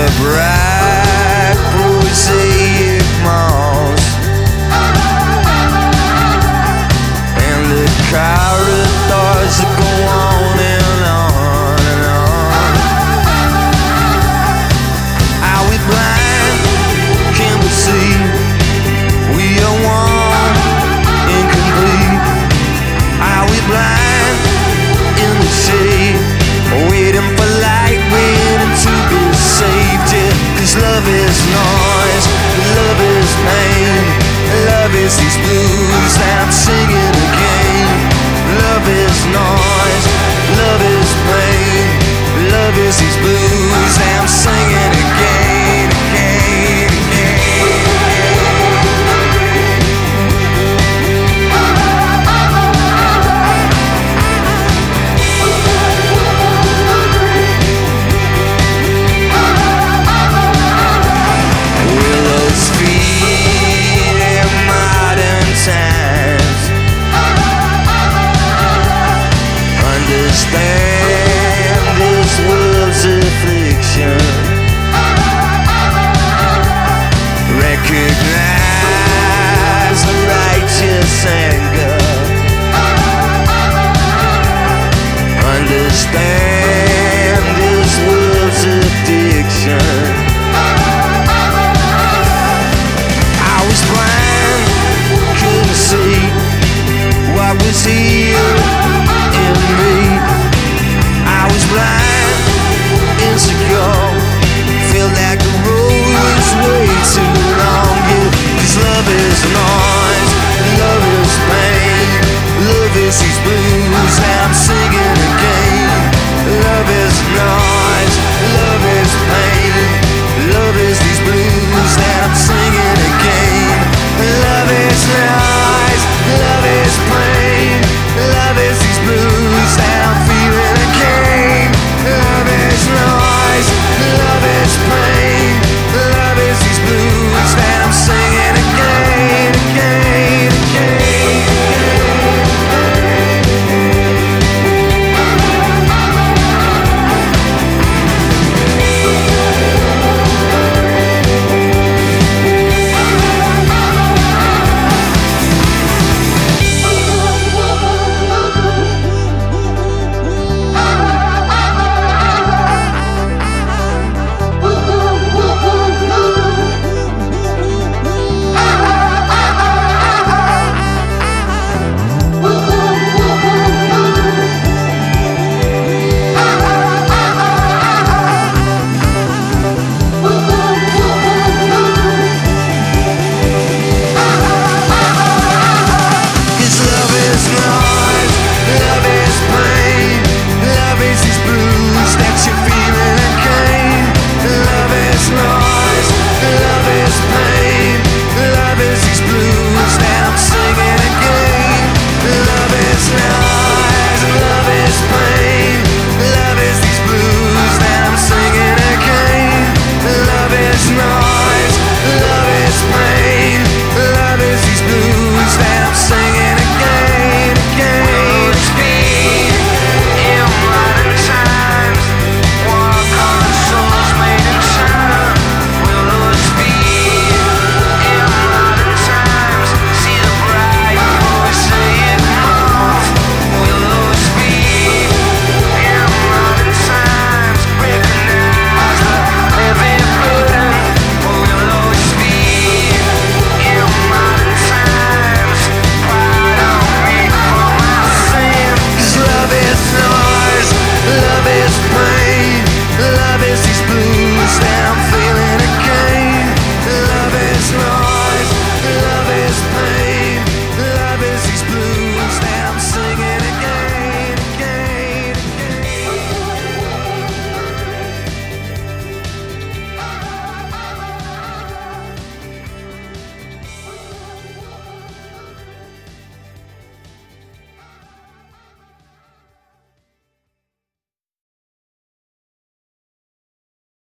the bright prosaic moss, and the crowded thoughts that go on and on and on. Are we blind? Can we see? We are one, incomplete. Are we blind in the shade, waiting for light, waiting to be saved? Yeah, 'cause love is noise, love is pain, love is these blues that I'm singing again. Love is noise, love is pain, love is these blues that I'm singing again.